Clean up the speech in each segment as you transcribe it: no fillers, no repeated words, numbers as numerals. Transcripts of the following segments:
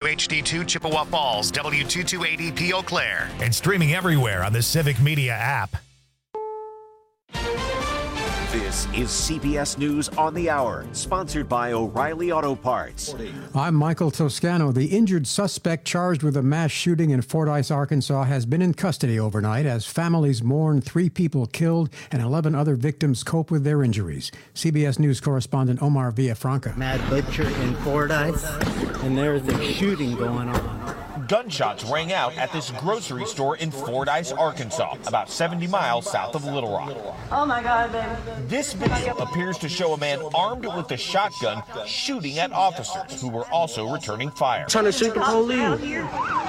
WHD2 Chippewa Falls, W228EP Eau Claire, and streaming everywhere on the Civic Media app. This is CBS News on the Hour, sponsored by O'Reilly Auto Parts. I'm Michael Toscano. The injured suspect charged with a mass shooting in Fordyce, Arkansas, has been in custody overnight as families mourn 3 people killed and 11 other victims cope with their injuries. CBS News correspondent Omar Villafranca. Mad Butcher in Fordyce, and there's a shooting going on. Gunshots rang out at this grocery store in Fordyce, Arkansas, about 70 miles south of Little Rock. Oh my God, baby. This video appears to show a man armed with a shotgun shooting at officers who were also returning fire. Trying to shoot the police.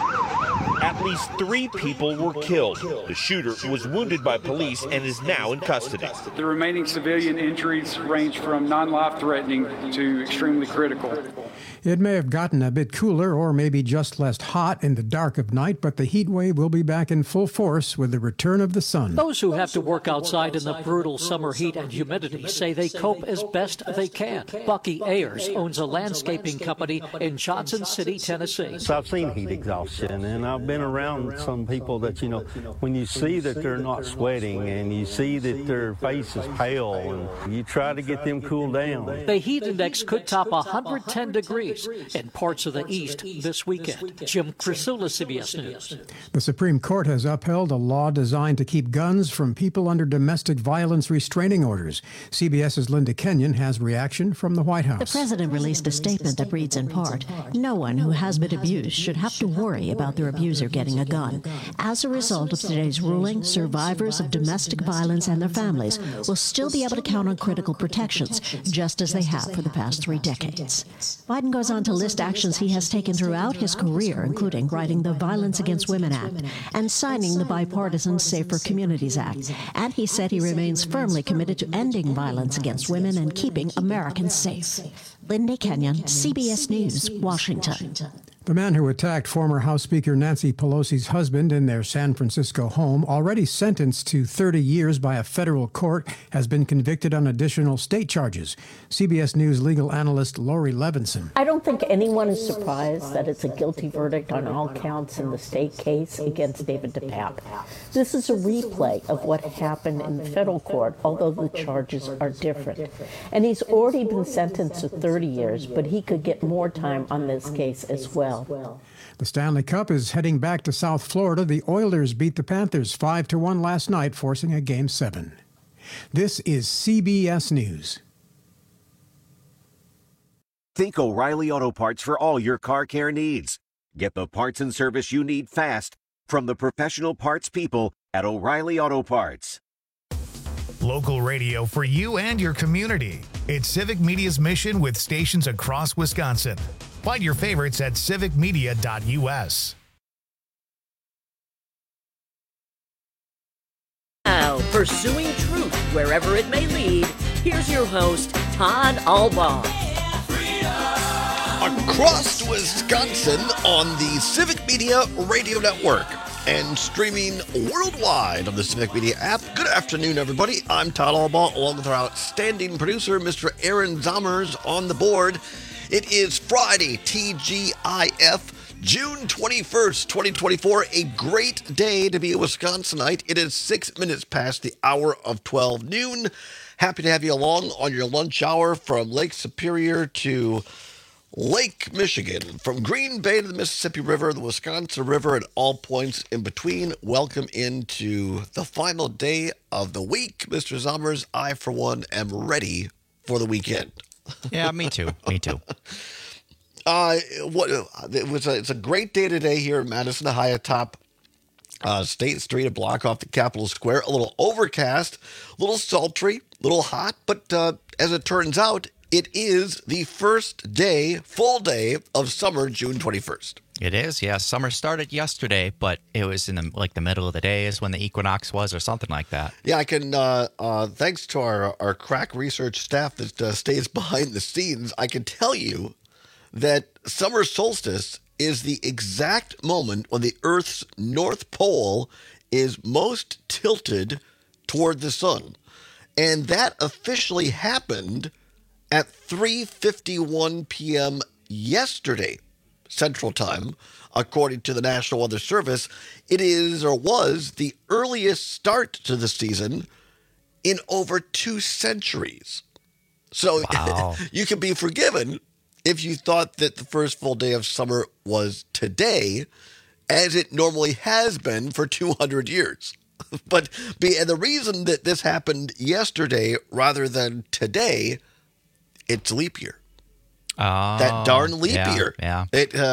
At least 3 people were killed. The shooter was wounded by police and is now in custody. The remaining civilian injuries range from non-life-threatening to extremely critical. It may have gotten a bit cooler or maybe just less hot in the dark of night, but the heat wave will be back in full force with the return of the sun. Those who have to work outside in the brutal summer heat and humidity say they cope as best they can. Bucky Ayers owns a landscaping company in Johnson City, Tennessee. So I've seen heat exhaustion, and I've been around some people that, when you see that they're not sweating and you see that their face is pale, and you try to get them cooled down. The heat index could top 110 degrees in parts of the east this weekend. Jim Crisula, CBS News. The Supreme Court has upheld a law designed to keep guns from people under domestic violence restraining orders. CBS's Linda Kenyon has reaction from the White House. The president released a statement that reads in part, "No one who has been abused should have to worry about their abuser getting a gun." As a result of today's ruling, survivors of domestic violence and their families will still be able to count on critical protections, just as they have for the past 3 decades. Biden goes on to list actions he has taken throughout his career, including writing the Violence Against Women Act and signing the bipartisan Safer Communities Act. And he said he remains firmly committed to ending violence against women and keeping Americans safe. Linda Kenyon, CBS News, Washington. The man who attacked former House Speaker Nancy Pelosi's husband in their San Francisco home, already sentenced to 30 years by a federal court, has been convicted on additional state charges. CBS News legal analyst Lori Levinson. I don't think anyone is surprised that it's a guilty verdict on all counts in the state case against David DePape. This is a replay of what happened in the federal court, although the charges are different. And he's already been sentenced to 30 years, but he could get more time on this case as well. The Stanley Cup is heading back to South Florida. The Oilers beat the Panthers 5-1 last night, forcing a Game 7. This is CBS News. Think O'Reilly Auto Parts for all your car care needs. Get the parts and service you need fast from the professional parts people at O'Reilly Auto Parts. Local radio for you and your community. It's Civic Media's mission with stations across Wisconsin. Find your favorites at civicmedia.us. Now, pursuing truth wherever it may lead, here's your host, Todd Albaugh. Across Wisconsin on the Civic Media Radio Network and streaming worldwide on the Civic Media app. Good afternoon, everybody. I'm Todd Albaugh, along with our outstanding producer, Mr. Aaron Zommers, on the board. It is Friday, TGIF, June 21st, 2024. A great day to be a Wisconsinite. It is 6 minutes past the hour of 12 noon. Happy to have you along on your lunch hour from Lake Superior to Lake Michigan, from Green Bay to the Mississippi River, the Wisconsin River, and all points in between. Welcome into the final day of the week. Mr. Zommers, I, for one, am ready for the weekend. Yeah, me too. Me too. It's a great day today here in Madison, high atop State Street, a block off the Capitol Square. A little overcast, a little sultry, a little hot, but as it turns out, it is the first day, full day of summer, June 21st. It is, yeah. Summer started yesterday, but it was in the middle of the day is when the equinox was, or something like that. Yeah, I can, thanks to our crack research staff that stays behind the scenes, I can tell you that summer solstice is the exact moment when the Earth's North Pole is most tilted toward the sun. And that officially happened at 3:51 p.m. yesterday. Central Time, according to the National Weather Service. It is or was the earliest start to the season in over 2 centuries. So Wow. you can be forgiven if you thought that the first full day of summer was today, as it normally has been for 200 years. And the reason that this happened yesterday rather than today, it's leap year. Oh, That darn leap year. Yeah.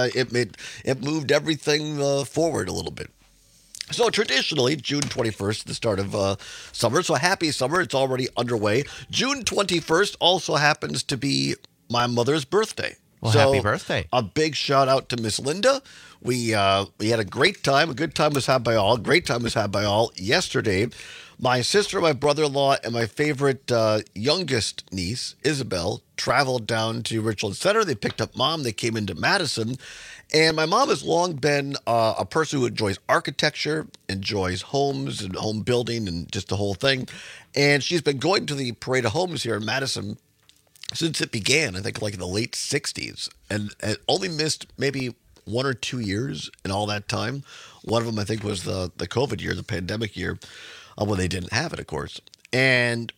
It moved everything forward a little bit. So traditionally, June 21st, the start of summer. So happy summer. It's already underway. June 21st also happens to be my mother's birthday. Well, so happy birthday. A big shout out to Miss Linda. We had a great time. A good time was had by all. A great time was had by all yesterday. My sister, my brother-in-law, and my favorite youngest niece, Isabel, traveled down to Richland Center. They picked up Mom. They came into Madison. And my mom has long been a person who enjoys architecture, enjoys homes and home building and just the whole thing. And she's been going to the Parade of Homes here in Madison since it began, I think like in the late 60s. And only missed maybe 1 or 2 years in all that time. One of them, I think, was the COVID year, the pandemic year, when they didn't have it, of course. And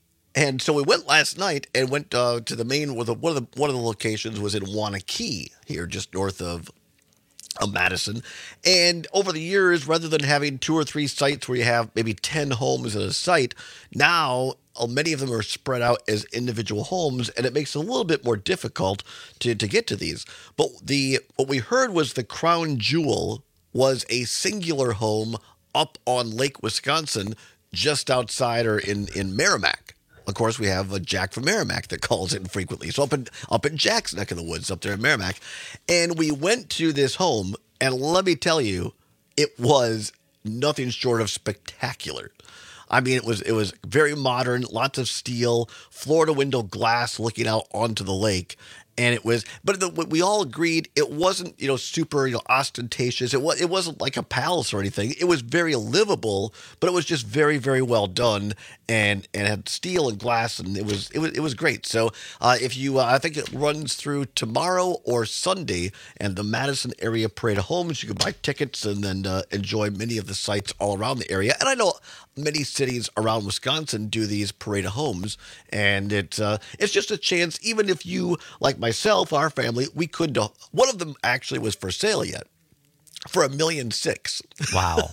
so we went last night and went to the main. One of the locations was in Wanakee here, just north of Madison. And over the years, rather than having 2 or 3 sites where you have maybe 10 homes at a site, now many of them are spread out as individual homes, and it makes it a little bit more difficult to get to these. But what we heard was the crown jewel was a singular home up on Lake Wisconsin, just outside or in Merrimack. Of course, we have a Jack from Merrimack that calls in frequently. So up in Jack's neck of the woods, up there in Merrimack. And we went to this home, and let me tell you, it was nothing short of spectacular. I mean, it was very modern, lots of steel, floor-to-window glass looking out onto the lake. And it was, but we all agreed it wasn't, super, ostentatious. It wasn't like a palace or anything. It was very livable, but it was just very, very well done, and had steel and glass, and it was great. So if you, I think it runs through tomorrow or Sunday, and the Madison area Parade of Homes, you can buy tickets and then enjoy many of the sites all around the area. And I know many cities around Wisconsin do these Parade of Homes, and it's just a chance. Even if you, like myself, our family, we could. One of them actually was for sale yet for $1.6 million. Wow.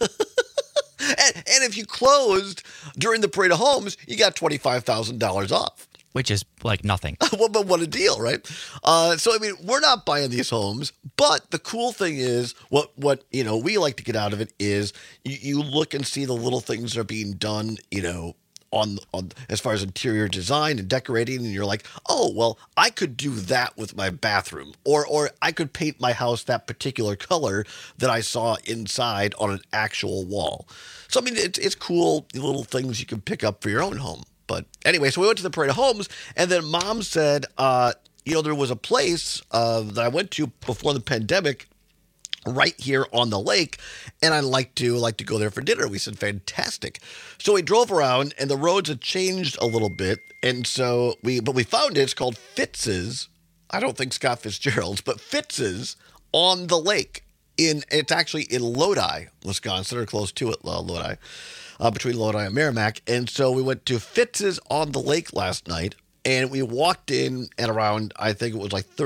and if you closed during the Parade of Homes, you got $25,000 off. Which is like nothing. Well, but what a deal, right? So, I mean, we're not buying these homes, but the cool thing is what we like to get out of it is you look and see the little things that are being done, on as far as interior design and decorating, and you're like, oh, well, I could do that with my bathroom, or I could paint my house that particular color that I saw inside on an actual wall. So, I mean, it's cool, the little things you can pick up for your own home. But anyway, so we went to the Parade of Homes, and then Mom said, there was a place that I went to before the pandemic right here on the lake, and I'd like to go there for dinner. We said, fantastic. So we drove around, and the roads had changed a little bit, and so we found it. It's called Fitz's. I don't think Scott Fitzgerald's, but Fitz's on the lake. It's actually in Lodi, Wisconsin, or close to it, Lodi. Between Lodi and Merrimack. And so we went to Fitz's on the lake last night, and we walked in at around, I think it was like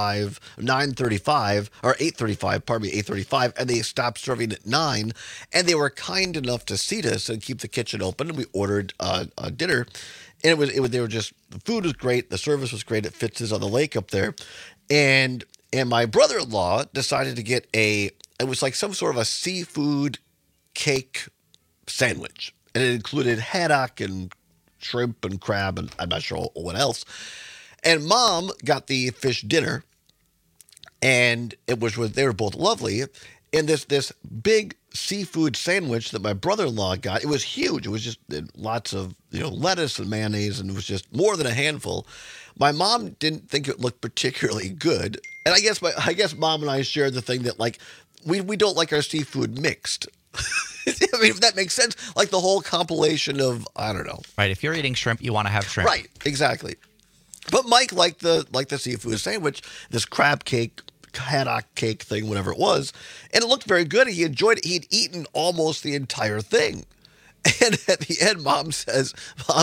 8:35, and they stopped serving at 9, and they were kind enough to seat us and keep the kitchen open, and we ordered dinner, and the food was great, the service was great at Fitz's on the lake up there, and my brother-in-law decided to get it was like some sort of a seafood cake sandwich, and it included haddock and shrimp and crab, and I'm not sure what else. And Mom got the fish dinner, and they were both lovely. And this big seafood sandwich that my brother-in-law got, it was huge. It was just lots of lettuce and mayonnaise, and it was just more than a handful. My mom didn't think it looked particularly good, and I guess Mom and I shared the thing that we don't like our seafood mixed. I mean, if that makes sense, like the whole compilation of, I don't know. Right. If you're eating shrimp, you want to have shrimp. Right. Exactly. But Mike liked the seafood sandwich, this crab cake haddock cake thing, whatever it was. And it looked very good. He enjoyed it. He'd eaten almost the entire thing. And at the end, Mom says,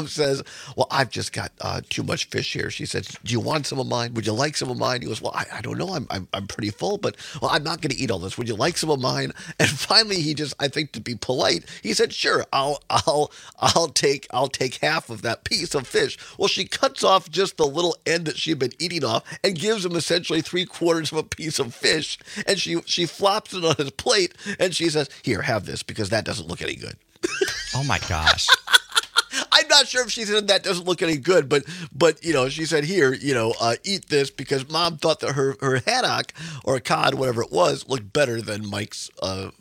well, I've just got too much fish here. She said, do you want some of mine? Would you like some of mine? He goes, well, I don't know. I'm pretty full, but well, I'm not going to eat all this. Would you like some of mine? And finally, he just, I think to be polite, he said, sure, I'll take half of that piece of fish. Well, she cuts off just the little end that she'd been eating off and gives him essentially 3/4 of a piece of fish. And she flops it on his plate and she says, here, have this because that doesn't look any good. Oh my gosh. I'm not sure if she said that doesn't look any good, but she said, here, eat this because Mom thought that her haddock or cod, whatever it was, looked better than Mike's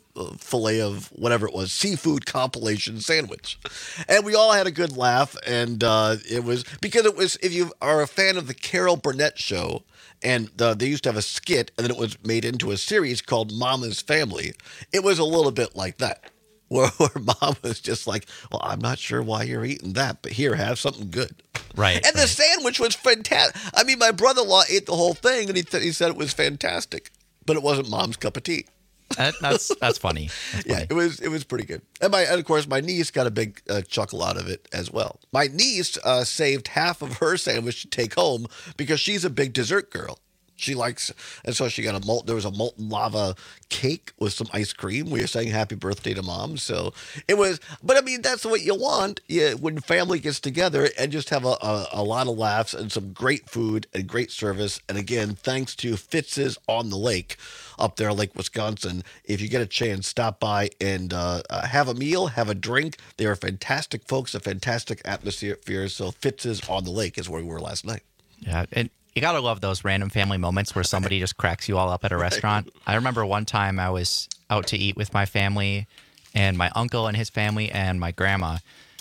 filet of whatever it was, seafood compilation sandwich. And we all had a good laugh. And it was, if you are a fan of the Carol Burnett show, and they used to have a skit and then it was made into a series called Mama's Family. It was a little bit like that. Where Mom was just like, well, I'm not sure why you're eating that, but here, have something good. Right. And the sandwich was fantastic. I mean, my brother-in-law ate the whole thing, and he said it was fantastic, but it wasn't Mom's cup of tea. That's funny. Yeah, it was pretty good. And of course, my niece got a big chuckle out of it as well. My niece saved half of her sandwich to take home because she's a big dessert girl. She likes, and so she got there was a molten lava cake with some ice cream. We were saying happy birthday to Mom. So it was, but I mean, that's what you want when family gets together and just have a lot of laughs and some great food and great service. And again, thanks to Fitz's on the Lake up there, Lake Wisconsin. If you get a chance, stop by and have a meal, have a drink. They are fantastic folks, a fantastic atmosphere. So Fitz's on the Lake is where we were last night. Yeah, and you got to love those random family moments where somebody just cracks you all up at a restaurant. I remember one time I was out to eat with my family and my uncle and his family and my grandma.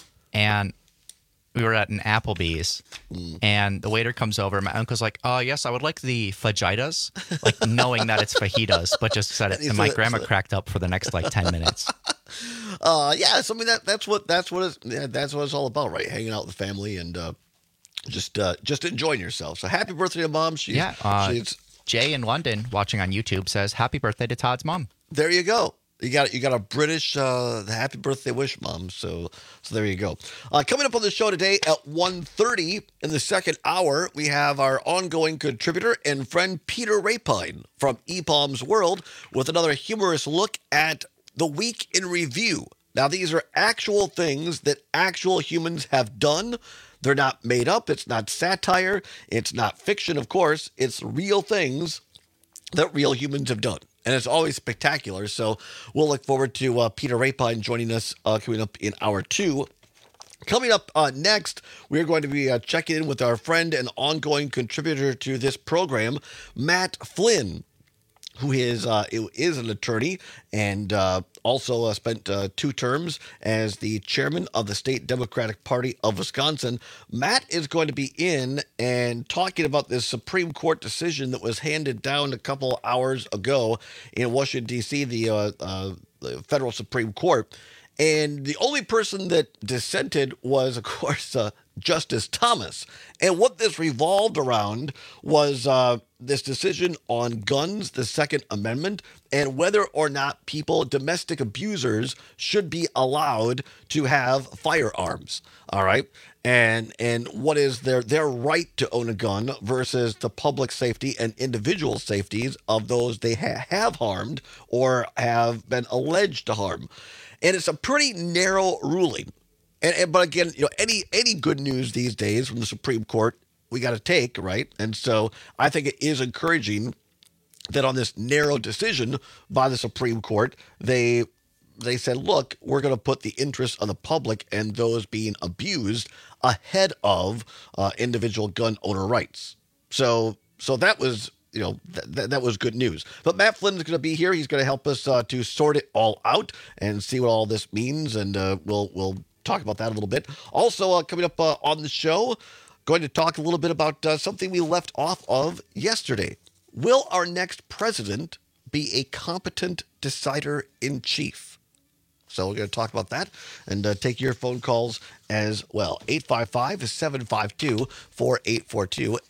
And we were at an Applebee's and the waiter comes over. My uncle's like, oh, yes, I would like the fajitas, like knowing that it's fajitas, but just said it. And my grandma cracked up for the next 10 minutes. Yeah, so I mean, that's what it's all about, right? Hanging out with the family and just enjoying yourself. So happy birthday to Mom. She's Jay in London watching on YouTube says happy birthday to Todd's mom. There you go. You got a British happy birthday wish, Mom. So there you go. Coming up on the show today at 1:30 in the second hour, we have our ongoing contributor and friend Peter Rapine from ePalm's World with another humorous look at the week in review. Now, these are actual things that actual humans have done. They're not made up. It's not satire. It's not fiction, of course. It's real things that real humans have done. And it's always spectacular. So we'll look forward to Peter Rapine joining us coming up in hour 2. Coming up next, we're going to be checking in with our friend and ongoing contributor to this program, Matt Flynn, who is an attorney and also spent 2 terms as the chairman of the State Democratic Party of Wisconsin. Matt is going to be in and talking about this Supreme Court decision that was handed down a couple hours ago in Washington, D.C., the federal Supreme Court. And the only person that dissented was, of course, Justice Thomas. And what this revolved around was this decision on guns, the Second Amendment, and whether or not domestic abusers, should be allowed to have firearms. All right. And what is their right to own a gun versus the public safety and individual safeties of those they have harmed or have been alleged to harm. And it's a pretty narrow ruling. But again, any good news these days from the Supreme Court, we got to take, right? And so I think it is encouraging that on this narrow decision by the Supreme Court, they said, look, we're going to put the interests of the public and those being abused ahead of individual gun owner rights. So that was, that was good news. But Matt Flynn is going to be here. He's going to help us to sort it all out and see what all this means. And we'll talk about that a little bit. Also, coming up on the show, going to talk a little bit about something we left off of yesterday. Will our next president be a competent decider-in-chief? So we're going to talk about that and take your phone calls as well. 855-752-4842.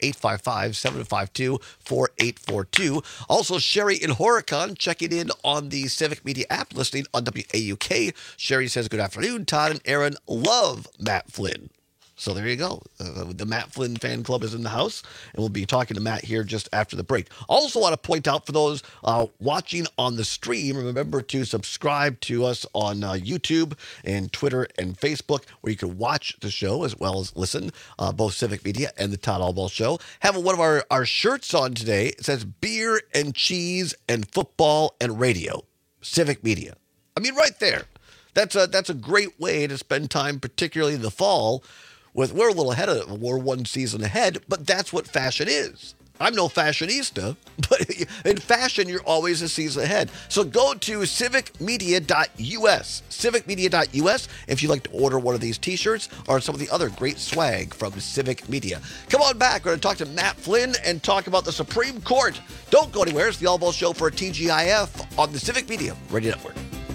855-752-4842. Also, Sherry in Horicon checking in on the Civic Media app, listening on WAUK. Sherry says, good afternoon. Todd and Aaron love Matt Flynn. So there you go. The Matt Flynn fan club is in the house, and we'll be talking to Matt here just after the break. Also want to point out for those watching on the stream, remember to subscribe to us on YouTube and Twitter and Facebook, where you can watch the show as well as listen, both Civic Media and the Todd Albaugh Show. Having one of our shirts on today. It says beer and cheese and football and radio. Civic Media. I mean, right there. That's a great way to spend time, particularly in the fall. We're a little ahead of it. We're one season ahead, but that's what fashion is. I'm no fashionista, but in fashion, you're always a season ahead. So go to civicmedia.us, civicmedia.us, if you'd like to order one of these T-shirts or some of the other great swag from Civic Media. Come on back. We're going to talk to Matt Flynn and talk about the Supreme Court. Don't go anywhere. It's the Albaugh Show for TGIF on the Civic Media Radio Network.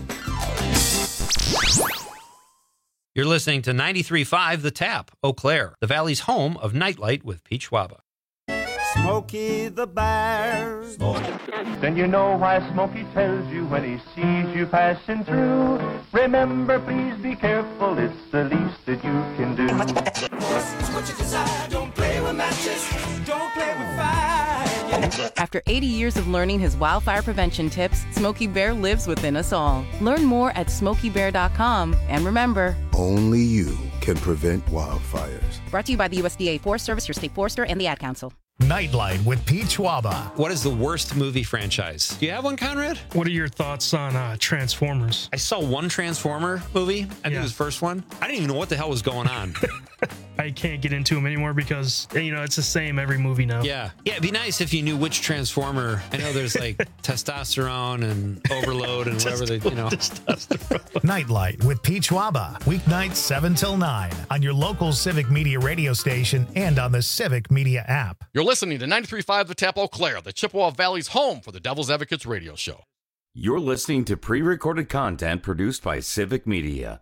You're listening to 93.5 The Tap, Eau Claire, the Valley's home of Nightlight with Pete Schwaba. Smokey the Bear. Then you know why Smokey tells you when he sees you passing through. Remember, please be careful, it's the least that you can do. What you desire, don't play with matches, don't play with fire. After 80 years of learning his wildfire prevention tips, Smokey Bear lives within us all. Learn more at SmokeyBear.com. And remember, only you can prevent wildfires. Brought to you by the USDA Forest Service, your state forester, and the Ad Council. Nightlight with Pete Schwaba. What is the worst movie franchise? Do you have one, Conrad? What are your thoughts on Transformers? I saw one Transformer movie. I think it was the first one. I didn't even know what the hell was going on. I can't get into them anymore because, it's the same every movie now. Yeah. Yeah, it'd be nice if you knew which Transformer. I know there's like testosterone and overload and whatever they, Nightlight with Pete Schwaba. Weeknights 7 till 9 on your local Civic Media radio station and on the Civic Media app. You're listening to 93.5 The Tap Eau Claire, the Chippewa Valley's home for the Devil's Advocates radio show. You're listening to pre-recorded content produced by Civic Media.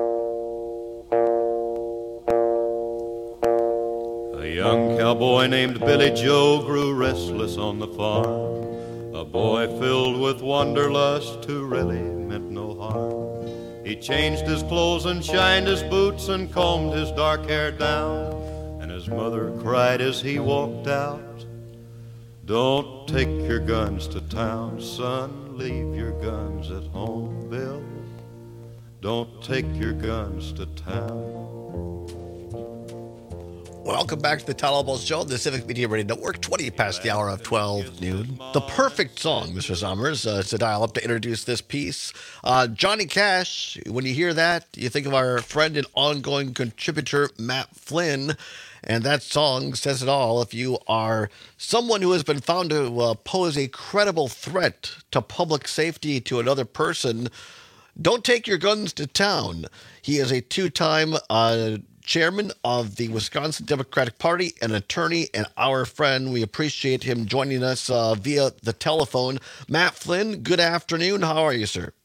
A young cowboy named Billy Joe grew restless on the farm. A boy filled with wanderlust who really meant no harm. He changed his clothes and shined his boots and combed his dark hair down. And his mother cried as he walked out, "Don't take your guns to town, son. Leave your guns at home, Bill. Don't take your guns to town." Welcome back to the Todd Albaugh Show, the Civic Media Radio Network, 20 past the hour of 12 noon. The perfect song, Mr. Sommers, to dial up to introduce this piece. Johnny Cash, when you hear that, you think of our friend and ongoing contributor, Matt Flynn, and that song says it all. If you are someone who has been found to pose a credible threat to public safety to another person, don't take your guns to town. He is a two-time chairman of the Wisconsin Democratic Party, an attorney, and our friend. We appreciate him joining us via the telephone. Matt Flynn, good afternoon. How are you, sir?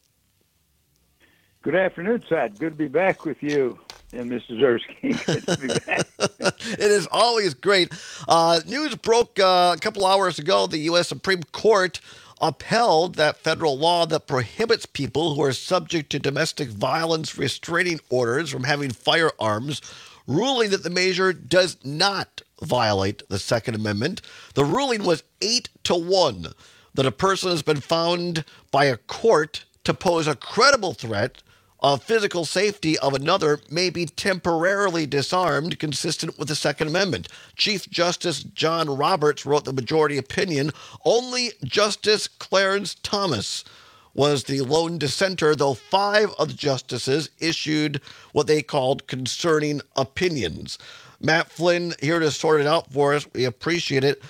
Good afternoon, Todd. Good to be back with you and Mr. Zersky. Good to be back. It is always great. News broke a couple hours ago. The U.S. Supreme Court upheld that federal law that prohibits people who are subject to domestic violence restraining orders from having firearms, ruling that the measure does not violate the Second Amendment. The ruling was 8-1 that a person has been found by a court to pose a credible threat of physical safety of another may be temporarily disarmed, consistent with the Second Amendment. Chief Justice John Roberts wrote the majority opinion. Only Justice Clarence Thomas was the lone dissenter, though 5 of the justices issued what they called concerning opinions. Matt Flynn here to sort it out for us. We appreciate it.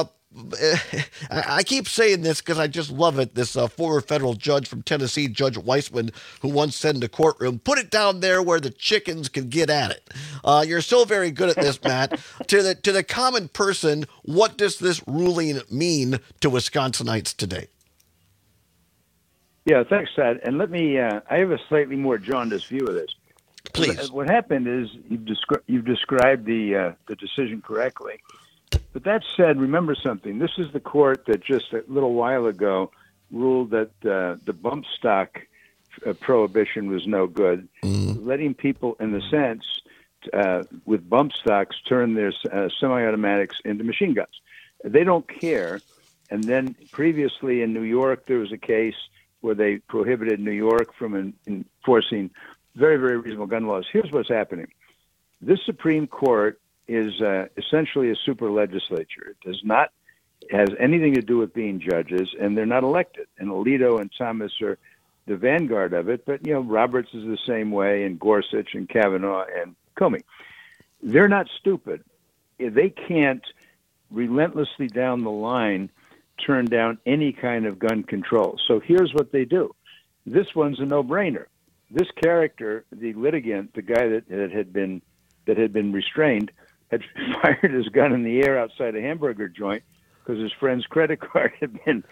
I keep saying this because I just love it. This former federal judge from Tennessee, Judge Weissman, who once said in the courtroom, "Put it down there where the chickens can get at it." You're so very good at this, Matt. To the common person, what does this ruling mean to Wisconsinites today? Yeah, thanks, Todd. And let me, I have a slightly more jaundiced view of this. Please. What happened is you've described the decision correctly. But that said, remember something. This is the court that just a little while ago ruled that the bump stock prohibition was no good, letting people, in the sense, with bump stocks, turn their semi-automatics into machine guns. They don't care. And then previously in New York, there was a case where they prohibited New York from enforcing very, very reasonable gun laws. Here's what's happening. This Supreme Court is essentially a super legislature. It does not has anything to do with being judges, and they're not elected. And Alito and Thomas are the vanguard of it, but, Roberts is the same way, and Gorsuch and Kavanaugh and Comey. They're not stupid. They can't relentlessly down the line turn down any kind of gun control. So here's what they do. This one's a no-brainer. This character, the litigant, the guy that had been restrained, had fired his gun in the air outside a hamburger joint because his friend's credit card had been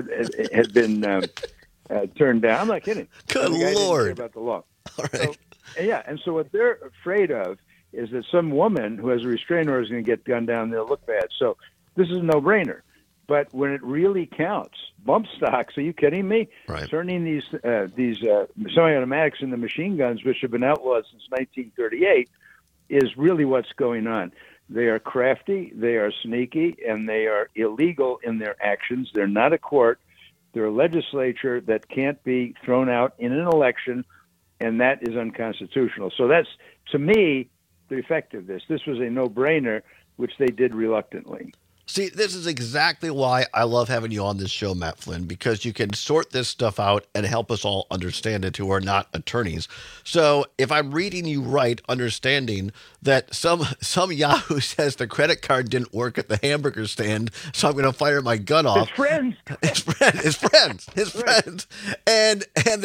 turned down. I'm not kidding. Good the guy Lord! didn't care about the law. All right. So, and so what they're afraid of is that some woman who has a restraining order is going to get gunned down and they'll look bad. So this is a no-brainer. But when it really counts, bump stocks, are you kidding me? Right. Turning these semi-automatics into machine guns, which have been outlawed since 1938, is really what's going on. They are crafty, they are sneaky, and they are illegal in their actions. They're not a court. They're a legislature that can't be thrown out in an election, and that is unconstitutional. So that's, to me, the effect of this. This was a no-brainer, which they did reluctantly. See, this is exactly why I love having you on this show, Matt Flynn, because you can sort this stuff out and help us all understand it who are not attorneys. So if I'm reading you right, understanding that some Yahoo says the credit card didn't work at the hamburger stand, so I'm going to fire my gun off. His friends. His friends. And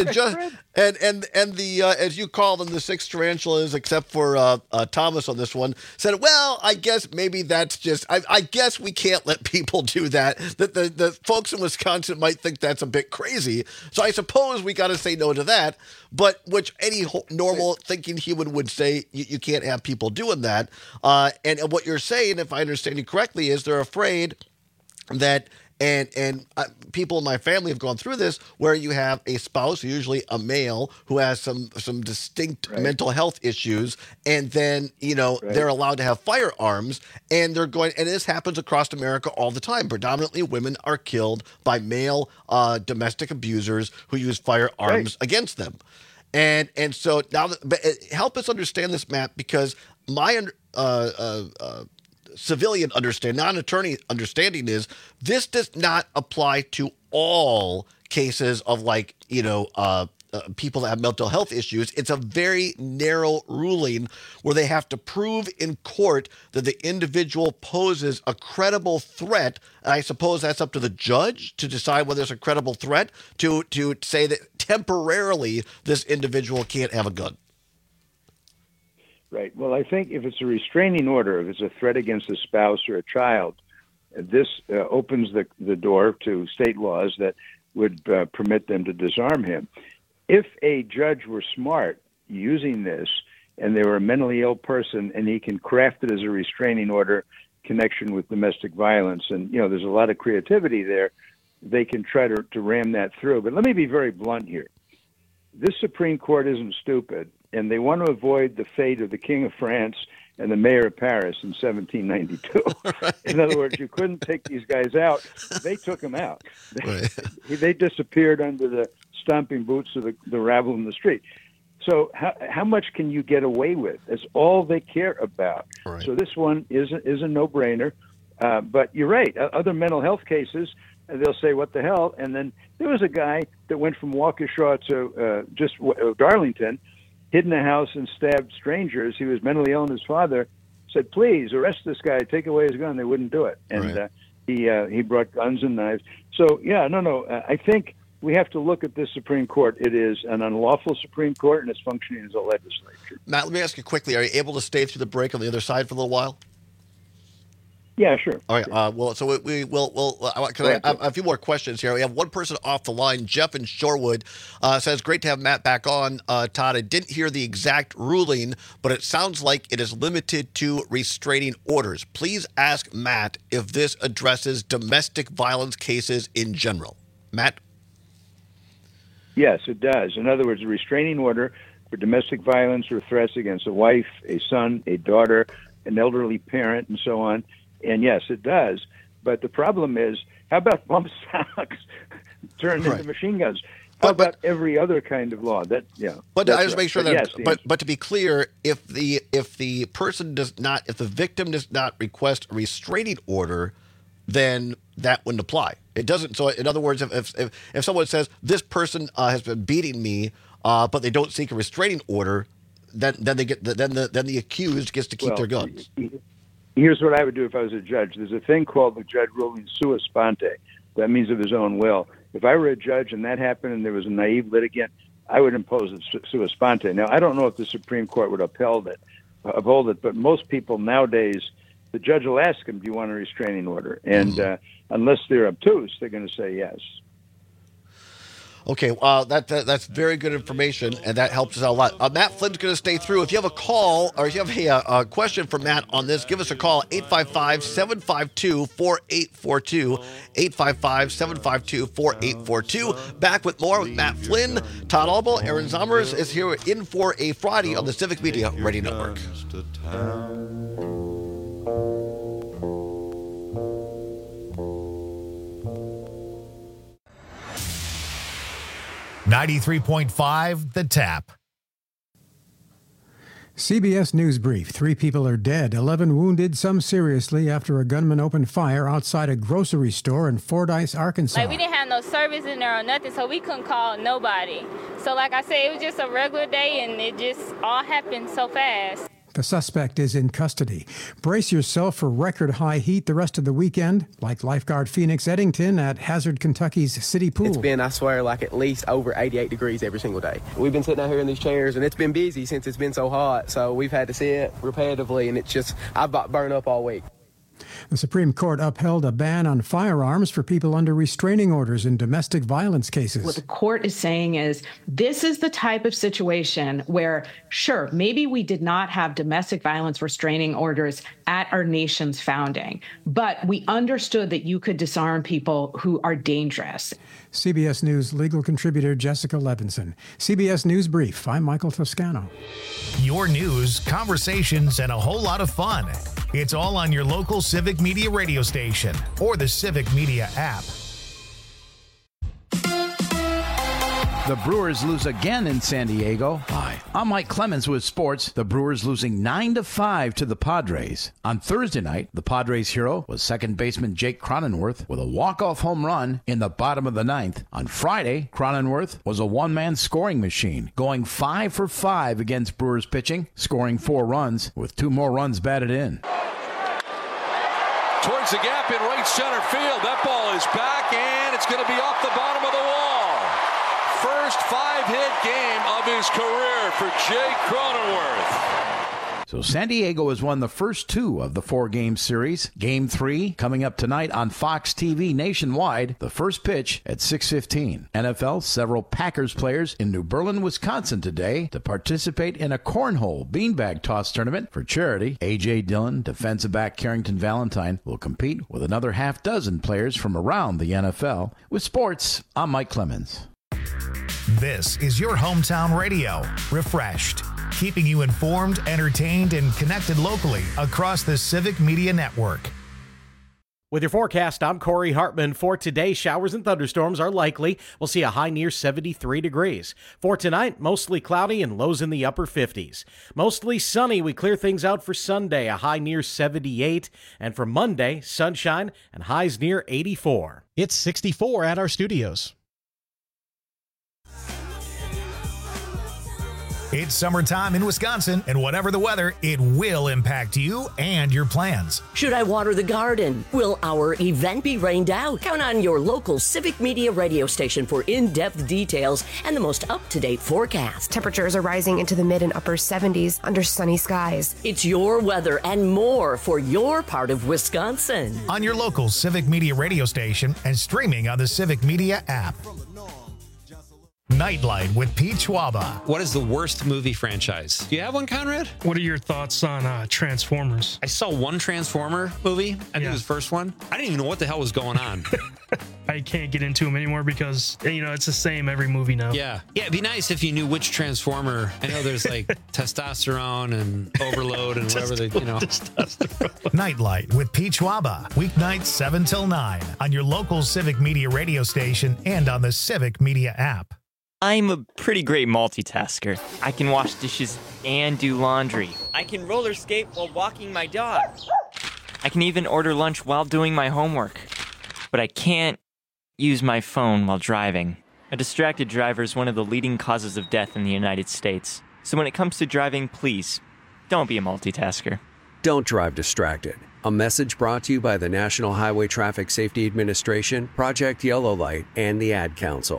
the as you call them, the six tarantulas, except for Thomas on this one, said, well, I guess maybe that's just, I guess we can't let people do that. That the folks in Wisconsin might think that's a bit crazy. So I suppose we got to say no to that. But which any normal thinking human would say, you can't have people doing that. And what you're saying, if I understand you correctly, is they're afraid that, and people in my family have gone through this, where you have a spouse, usually a male, who has some distinct mental health issues, and then they're allowed to have firearms, and they're going. And this happens across America all the time. Predominantly, women are killed by male domestic abusers who use firearms against them, and so now, help us understand this, Matt, because my civilian understanding, non-attorney understanding is this does not apply to all cases of people that have mental health issues. It's a very narrow ruling where they have to prove in court that the individual poses a credible threat. And I suppose that's up to the judge to decide whether it's a credible threat to say that temporarily this individual can't have a gun. Right. Well, I think if it's a restraining order, if it's a threat against a spouse or a child, this opens the door to state laws that would permit them to disarm him. If a judge were smart using this and they were a mentally ill person and he can craft it as a restraining order connection with domestic violence, and, there's a lot of creativity there, they can try to ram that through. But let me be very blunt here. This Supreme Court isn't stupid, and they want to avoid the fate of the King of France and the Mayor of Paris in 1792. In other words, you couldn't take these guys out. They took them out. They disappeared under the stomping boots of the rabble in the street. So how much can you get away with? That's all they care about. Right. So this one is a no-brainer. But you're right. Other mental health cases, they'll say, what the hell? And then there was a guy that went from Waukesha to Darlington, hid in a house and stabbed strangers. He was mentally ill, and his father said, please arrest this guy, take away his gun. They wouldn't do it. And he brought guns and knives. So, I think we have to look at this Supreme Court. It is an unlawful Supreme Court, and it's functioning as a legislature. Matt, let me ask you quickly, are you able to stay through the break on the other side for a little while? Yeah, sure. All right. Well, so I have a few more questions here. We have one person off the line. Jeff in Shorewood says, "Great to have Matt back on, Todd. I didn't hear the exact ruling, but it sounds like it is limited to restraining orders. Please ask Matt if this addresses domestic violence cases in general." Matt? Yes, it does. In other words, a restraining order for domestic violence or threats against a wife, a son, a daughter, an elderly parent, and so on. And yes, it does. But the problem is, how about bump stocks turned into machine guns? How about every other kind of law? But I just make sure that. Yes, but to be clear, if the victim does not request a restraining order, then that wouldn't apply. It doesn't. So in other words, if someone says this person has been beating me, but they don't seek a restraining order, then the accused gets to keep their guns. Here's what I would do if I was a judge. There's a thing called the judge ruling sua sponte. That means of his own will. If I were a judge and that happened and there was a naive litigant, I would impose it sua sponte. Now, I don't know if the Supreme Court would uphold it, but most people nowadays, the judge will ask them, do you want a restraining order? And unless they're obtuse, they're going to say yes. Okay, that's very good information, and that helps us out a lot. Matt Flynn's going to stay through. If you have a call or if you have a question for Matt on this, give us a call, 855-752-4842, 855-752-4842. Back with more with Matt Flynn. Todd Albaugh, Aaron Zommers is here in for a Friday on the Civic Media Radio Network. 93.5 The Tap. CBS News Brief. 3 people are dead, 11 wounded, some seriously, after a gunman opened fire outside a grocery store in Fordyce, Arkansas. We didn't have no service in there or nothing, so we couldn't call nobody. So like I said, it was just a regular day, and it just all happened so fast. The suspect is in custody. Brace yourself for record-high heat the rest of the weekend, like lifeguard Phoenix Eddington at Hazard, Kentucky's City Pool. It's been, I swear, like at least over 88 degrees every single day. We've been sitting out here in these chairs, and it's been busy since it's been so hot, so we've had to sit repetitively, and it's just, I've about burned up all week. The Supreme Court upheld a ban on firearms for people under restraining orders in domestic violence cases. What the court is saying is this is the type of situation where, sure, maybe we did not have domestic violence restraining orders at our nation's founding, but we understood that you could disarm people who are dangerous. CBS News legal contributor Jessica Levinson. CBS News Brief. I'm Michael Toscano. Your news, conversations, and a whole lot of fun. It's all on your local Civic Media radio station or the Civic Media app. The Brewers lose again in San Diego. Hi, I'm Mike Clemens with sports. The Brewers losing 9-5 to the Padres. On Thursday night, the Padres hero was second baseman Jake Cronenworth with a walk-off home run in the bottom of the 9th. On Friday, Cronenworth was a one-man scoring machine, going 5 for 5 against Brewers pitching, scoring 4 runs with 2 more runs batted in. Towards the gap in right center field. That ball is back, and it's going to be off the bottom of the wall. First 5-hit game of his career for Jake Cronenworth. So San Diego has won the first 2 of the 4-game series. Game 3 coming up tonight on Fox TV nationwide. The first pitch at 6:15. NFL, several Packers players in New Berlin, Wisconsin today to participate in a cornhole beanbag toss tournament for charity. A.J. Dillon, defensive back Carrington Valentine will compete with another half dozen players from around the NFL. With sports, I'm Mike Clemens. This is your hometown radio, refreshed, keeping you informed, entertained, and connected locally across the Civic Media Network. With your forecast, I'm Corey Hartman. For today, showers and thunderstorms are likely. We'll see a high near 73 degrees. For tonight, mostly cloudy and lows in the upper 50s. Mostly sunny, we clear things out for Sunday, a high near 78. And for Monday, sunshine and highs near 84. It's 64 at our studios. It's summertime in Wisconsin, and whatever the weather, it will impact you and your plans. Should I water the garden? Will our event be rained out? Count on your local Civic Media radio station for in-depth details and the most up-to-date forecast. Temperatures are rising into the mid and upper 70s under sunny skies. It's your weather and more for your part of Wisconsin. On your local Civic Media radio station and streaming on the Civic Media app. Nightlight with Pete Schwaba. What is the worst movie franchise? Do you have one, Conrad? What are your thoughts on Transformers? I saw one Transformer movie. I think it was the first one. I didn't even know what the hell was going on. I can't get into them anymore because, it's the same every movie now. Yeah, it'd be nice if you knew which Transformer. I know there's like testosterone and overload and whatever they, Nightlight with Pete Schwaba. Weeknights 7 till 9 on your local Civic Media radio station and on the Civic Media app. I'm a pretty great multitasker. I can wash dishes and do laundry. I can roller skate while walking my dog. I can even order lunch while doing my homework. But I can't use my phone while driving. A distracted driver is one of the leading causes of death in the United States. So when it comes to driving, please, don't be a multitasker. Don't drive distracted. A message brought to you by the National Highway Traffic Safety Administration, Project Yellow Light, and the Ad Council.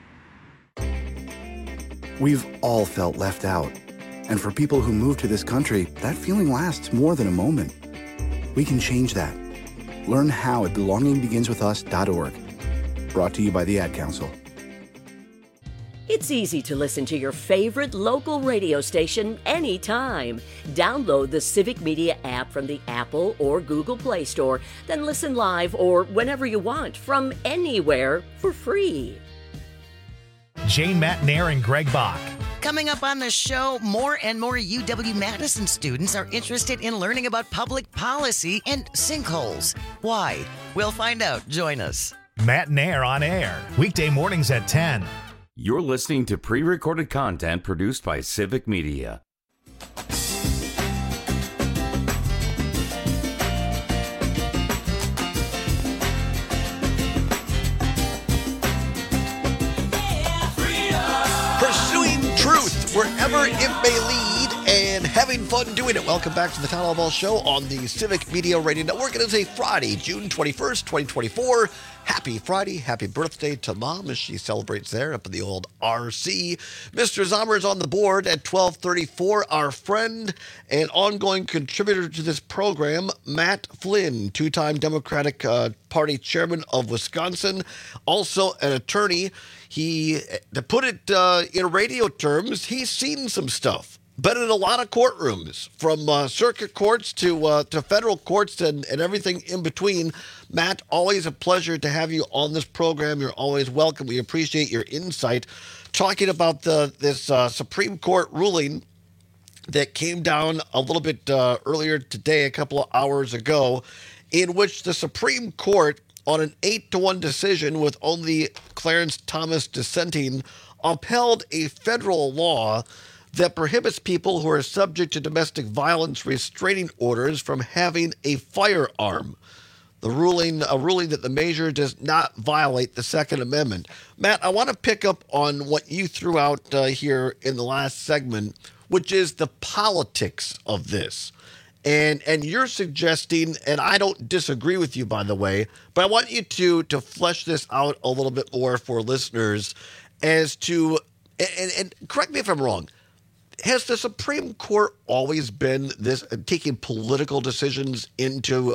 We've all felt left out. And for people who move to this country, that feeling lasts more than a moment. We can change that. Learn how at belongingbeginswithus.org. Brought to you by the Ad Council. It's easy to listen to your favorite local radio station anytime. Download the Civic Media app from the Apple or Google Play Store, then listen live or whenever you want from anywhere for free. Jane Matnair and Greg Bach. Coming up on the show, more and more UW-Madison students are interested in learning about public policy and sinkholes. Why? We'll find out. Join us. Matnair on air, weekday mornings at 10. You're listening to pre-recorded content produced by Civic Media. Truth wherever it may lead and having fun doing it. Welcome back to the Town Hall Ball Show on the Civic Media Radio Network. It is a Friday, June 21st, 2024. Happy Friday. Happy birthday to Mom as she celebrates there up in the old RC. Mr. Zomer is on the board at 12:34. Our friend and ongoing contributor to this program, Matt Flynn, two-time Democratic Party chairman of Wisconsin, also an attorney. He, to put it in radio terms, he's seen some stuff. Been in a lot of courtrooms, from circuit courts to federal courts and everything in between. Matt, always a pleasure to have you on this program. You're always welcome. We appreciate your insight. Talking about this Supreme Court ruling that came down a little bit earlier today, a couple of hours ago, in which the Supreme Court, on an 8-1 decision with only Clarence Thomas dissenting, upheld a federal law that prohibits people who are subject to domestic violence restraining orders from having a firearm. A ruling that the measure does not violate the Second Amendment. Matt, I want to pick up on what you threw out here in the last segment, which is the politics of this. And you're suggesting, and I don't disagree with you, by the way, but I want you to flesh this out a little bit more for listeners as to, and correct me if I'm wrong, has the Supreme Court always been this taking political decisions into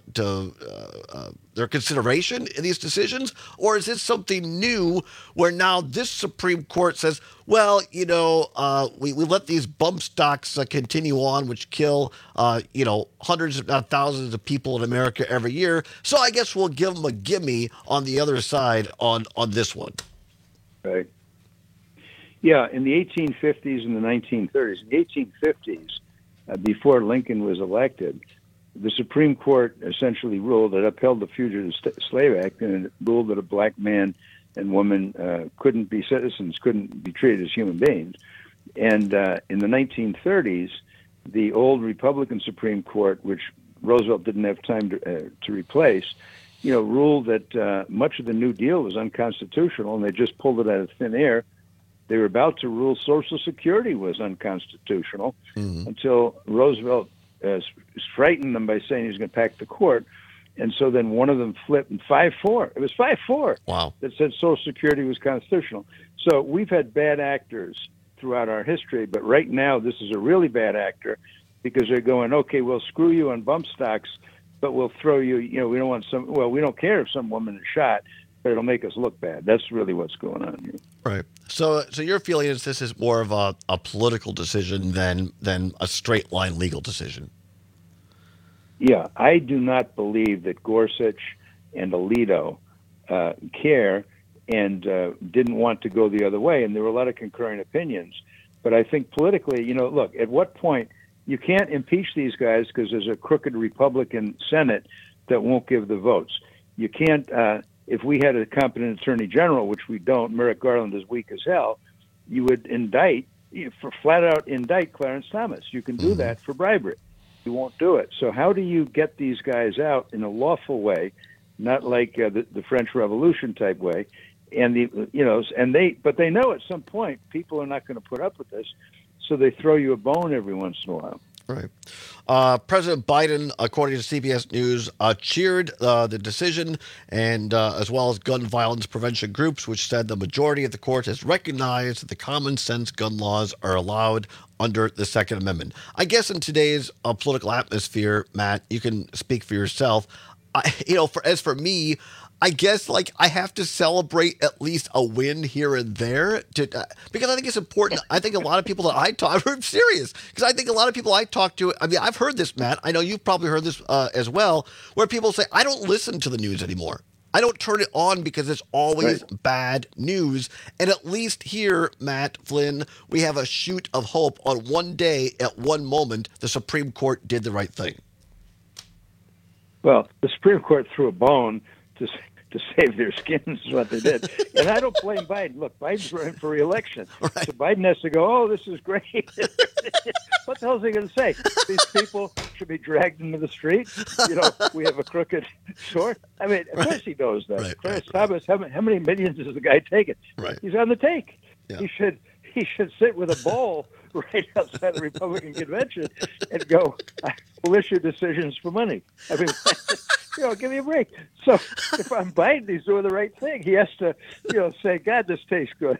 their consideration in these decisions? Or is this something new where now this Supreme Court says, well, we let these bump stocks continue on, which kill, hundreds, if not thousands of people in America every year. So I guess we'll give them a gimme on the other side on this one. Right. Yeah, in the 1850s and the 1930s. In the 1850s, before Lincoln was elected, the Supreme Court essentially ruled that upheld the Fugitive Slave Act, and it ruled that a black man and woman couldn't be citizens, couldn't be treated as human beings. And in the 1930s, the old Republican Supreme Court, which Roosevelt didn't have time to replace, ruled that much of the New Deal was unconstitutional, and they just pulled it out of thin air They were about to rule Social Security was unconstitutional until Roosevelt frightened them by saying he was going to pack the court. And so then one of them flipped and 5-4. It was 5-4 that said Social Security was constitutional. So we've had bad actors throughout our history, but right now this is a really bad actor because they're going, okay, we'll screw you on bump stocks, but we'll throw you, we don't want we don't care if some woman is shot, but it'll make us look bad. That's really what's going on here. Right. So your feeling is this is more of a political decision than a straight line legal decision? Yeah, I do not believe that Gorsuch and Alito care and didn't want to go the other way, and there were a lot of concurring opinions. But I think politically, look, at what point you can't impeach these guys because there's a crooked Republican Senate that won't give the votes. You can't, if we had a competent attorney general, which we don't, Merrick Garland is weak as hell, you would flat out indict Clarence Thomas. You can do that for bribery. You won't do it. So how do you get these guys out in a lawful way, not like the French Revolution type way? And but they know at some point people are not going to put up with this, so they throw you a bone every once in a while. Right. President Biden, according to CBS News, cheered the decision, and as well as gun violence prevention groups, which said the majority of the court has recognized that the common sense gun laws are allowed under the Second Amendment. I guess in today's political atmosphere, Matt, you can speak for yourself. As for me, I guess I have to celebrate at least a win here and there because I think it's important. I think a lot of people that I talk to, I'm serious, because I think a lot of people I talk to, I mean, I've heard this, Matt. I know you've probably heard this as well, where people say, I don't listen to the news anymore. I don't turn it on because it's always bad news. And at least here, Matt Flynn, we have a shoot of hope on one day at one moment. The Supreme Court did the right thing. Well, the Supreme Court threw a bone to save their skins is what they did. And I don't blame Biden. Look, Biden's running for re-election. Right. So Biden has to go, oh, this is great. What the hell is he going to say? These people should be dragged into the street? We have a crooked sword? I mean, of course he knows that. Clarence Thomas, how many millions has the guy taken? Right. He's on the take. Yeah. He should sit with a bowl right outside the Republican convention and go, we'll issue decisions for money. I mean, give me a break. So if I'm Biden, he's doing the right thing. He has to, say, God, this tastes good.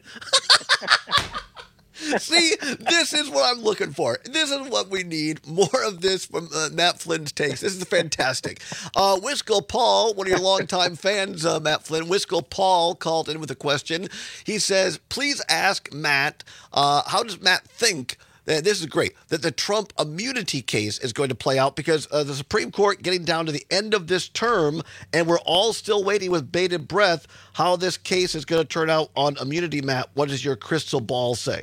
See, this is what I'm looking for. This is what we need. More of this from Matt Flynn's takes. This is fantastic. Wisco Paul, one of your longtime fans, Matt Flynn, Wisco Paul called in with a question. He says, please ask Matt, how does Matt think, this is great, that the Trump immunity case is going to play out, because the Supreme Court getting down to the end of this term, and we're all still waiting with bated breath how this case is going to turn out on immunity. Matt, what does your crystal ball say?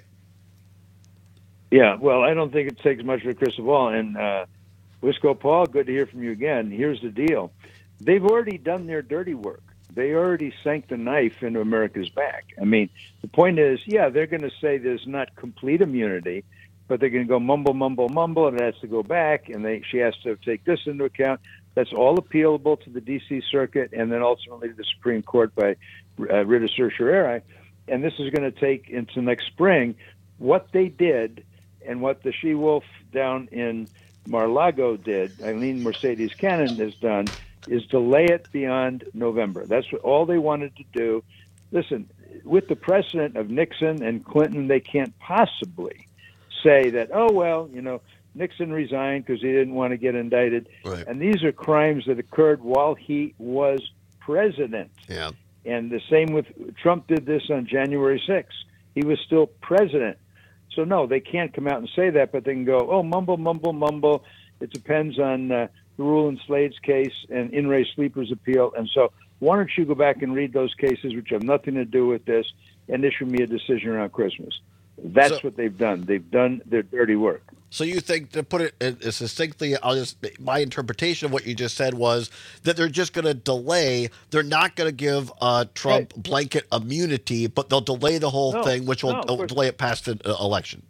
Yeah, well, I don't think it takes much of a crystal ball. And Wisco Paul, good to hear from you again. Here's the deal. They've already done their dirty work. They already sank the knife into America's back. I mean, the point is, yeah, they're going to say there's not complete immunity, but they're going to go mumble, mumble, mumble, and it has to go back, and she has to take this into account. That's all appealable to the D.C. Circuit and then ultimately to the Supreme Court by writ of certiorari. And this is going to take into next spring. What they did and what the she-wolf down in Mar-a-Lago did, Eileen Mercedes Cannon has done, is delay it beyond November. That's what all they wanted to do. Listen, with the precedent of Nixon and Clinton, they can't possibly say that, oh, well, Nixon resigned because he didn't want to get indicted. Right. And these are crimes that occurred while he was president. Yeah. And the same with Trump did this on January 6th. He was still president. So, no, they can't come out and say that, but they can go, oh, mumble, mumble, mumble. It depends on the Rule and Slade's case and In re Sleeper's appeal. And so why don't you go back and read those cases, which have nothing to do with this, and issue me a decision around Christmas. That's what they've done. They've done their dirty work. So you think, to put it succinctly, my interpretation of what you just said was that they're just going to delay. They're not going to give Trump blanket immunity, but they'll delay the whole thing, which will delay it past the election.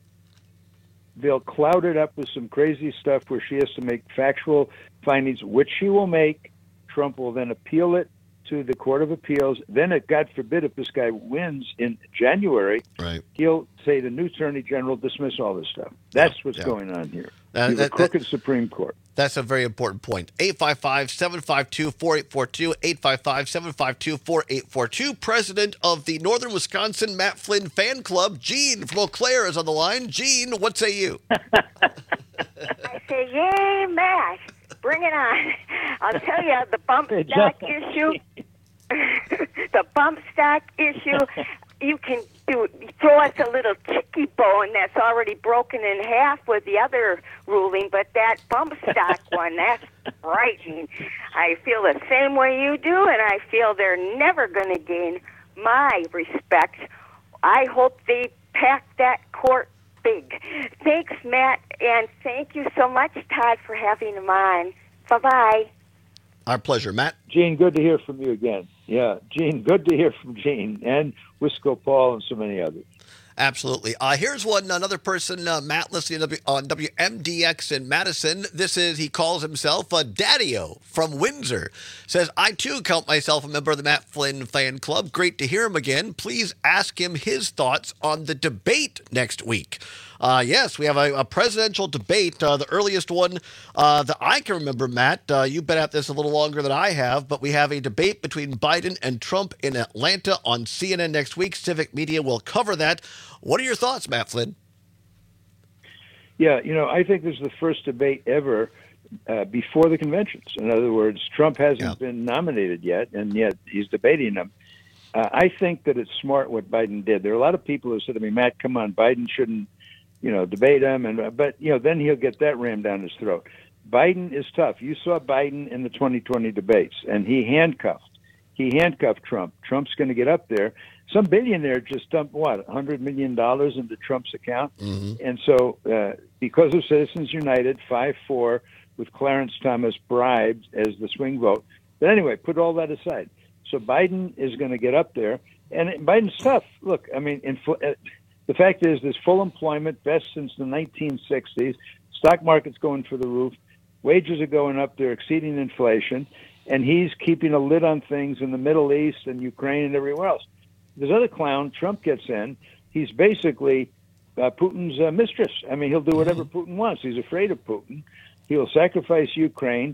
They'll cloud it up with some crazy stuff where she has to make factual findings, which she will make. Trump will then appeal it to the Court of Appeals. Then, God forbid, if this guy wins in January, he'll say the new Attorney General dismiss all this stuff. That's what's going on here. You have a crooked Supreme Court. That's a very important point. 855-752-4842, 855-752-4842. President of the Northern Wisconsin Matt Flynn Fan Club, Gene from Eau Claire, is on the line. Gene, what say you? I say, yay, Matt. Bring it on. I'll tell you, the bump stock issue, you can throw us a little chicky bone that's already broken in half with the other ruling, but that bump stock one, that's frightening. I feel the same way you do, and I feel they're never going to gain my respect. I hope they pack that court big. Thanks, Matt, and thank you so much, Todd, for having him on. Bye-bye. Our pleasure, Matt. Gene, good to hear from you again. Yeah, Gene, good to hear from Gene and Wisco Paul and so many others. Absolutely. Here's another person, Matt, listening on WMDX in Madison. He calls himself Daddy-O from Windsor. Says, I too count myself a member of the Matt Flynn Fan Club. Great to hear him again. Please ask him his thoughts on the debate next week. Yes, we have a presidential debate, the earliest one that I can remember, Matt. You've been at this a little longer than I have, but we have a debate between Biden and Trump in Atlanta on CNN next week. Civic Media will cover that. What are your thoughts, Matt Flynn? Yeah, I think this is the first debate ever before the conventions. In other words, Trump hasn't been nominated yet, and yet he's debating them. I think that it's smart what Biden did. There are a lot of people who said to me, Matt, come on, Biden shouldn't debate him, but then he'll get that rammed down his throat. Biden is tough. You saw Biden in the 2020 debates, and he handcuffed Trump. Trump's going to get up there. Some billionaire just dumped, $100 million into Trump's account? Mm-hmm. And so because of Citizens United, 5-4, with Clarence Thomas bribed as the swing vote. But anyway, put all that aside. So Biden is going to get up there, and Biden's tough. Look, I mean, the fact is there's full employment, best since the 1960s. Stock market's going for the roof. Wages are going up. They're exceeding inflation. And he's keeping a lid on things in the Middle East and Ukraine and everywhere else. This other clown, Trump, gets in. He's basically Putin's mistress. I mean, he'll do whatever Putin wants. He's afraid of Putin. He'll sacrifice Ukraine.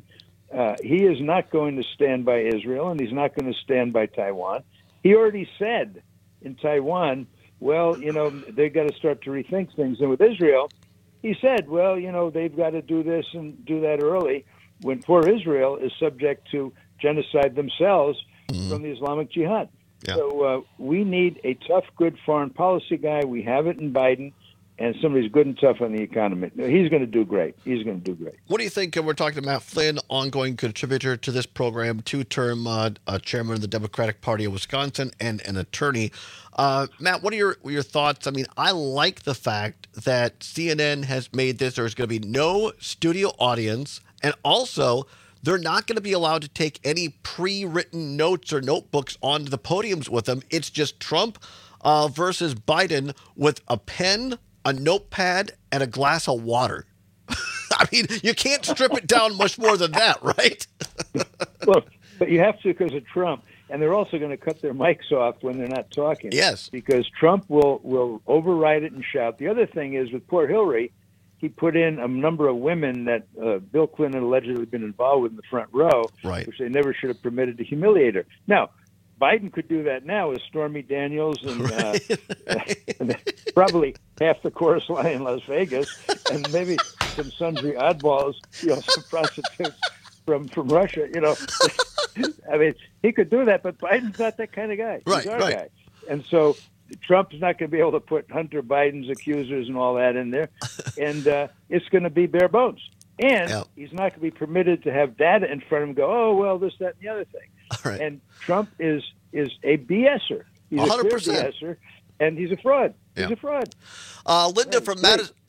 He is not going to stand by Israel, and he's not going to stand by Taiwan. He already said in Taiwan, well, they've got to start to rethink things. And with Israel, he said, well, they've got to do this and do that early, when poor Israel is subject to genocide themselves from the Islamic Jihad. Yeah. So we need a tough, good foreign policy guy. We have it in Biden, and somebody's good and tough on the economy. He's going to do great. What do you think? We're talking to Matt Flynn, ongoing contributor to this program, two-term chairman of the Democratic Party of Wisconsin and an attorney. Matt, what are your thoughts? I mean, I like the fact that CNN has made this. There's going to be no studio audience, and also they're not going to be allowed to take any pre-written notes or notebooks onto the podiums with them. It's just Trump versus Biden with a pen, a notepad, and a glass of water. I mean, you can't strip it down much more than that, right? Well, but you have to because of Trump. And they're also going to cut their mics off when they're not talking. Yes. Because Trump will override it and shout. The other thing is with poor Hillary, he put in a number of women that Bill Clinton allegedly been involved with in the front row, right, which they never should have permitted to humiliate her. Now, Biden could do that now with Stormy Daniels and probably half the chorus line in Las Vegas, and maybe some sundry oddballs, some prostitutes from Russia. I mean, he could do that, but Biden's not that kind of guy. He's our guy. And so Trump's not going to be able to put Hunter Biden's accusers and all that in there, and it's going to be bare bones. And he's not going to be permitted to have data in front of him go, oh, well, this, that, and the other thing. Right. And Trump is a BSer. He's 100%. A clear BSer, and he's a fraud. He's a fraud. Linda from